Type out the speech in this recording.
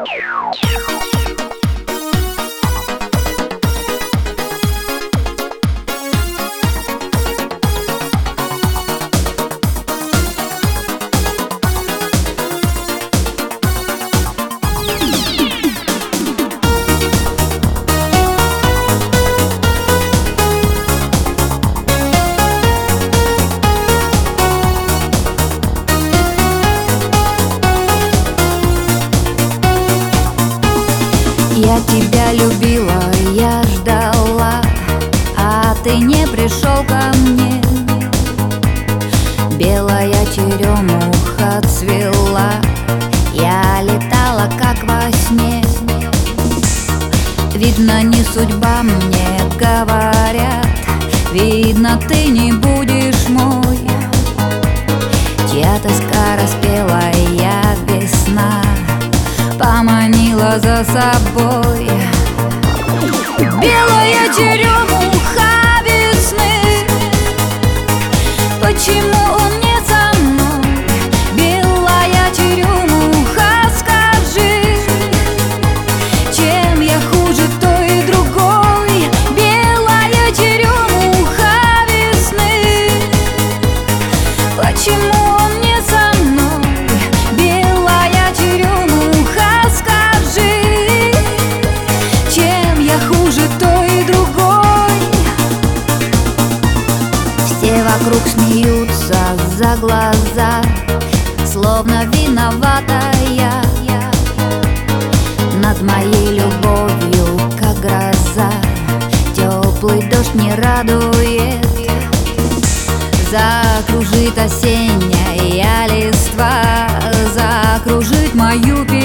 Я тебя любила, я ждала, а ты не пришел ко мне. Белая черемуха цвела, я летала как во сне. Видно, не судьба, мне говорят, видно, ты не будешь мой. Чья тоска распела, я весна поманила за собой. Белая черемуха весны, почему он не со мной? Белая черемуха, скажи, чем я хуже той и другой? Белая черемуха весны, почему он не со мной? Белая черемуха, скажи, чем я хуже той и другой? Все вокруг смеются за глаза, словно виноватая над моей любовью, как гроза. Теплый дождь не радует, закружит осенняя листва, закружит мою песню.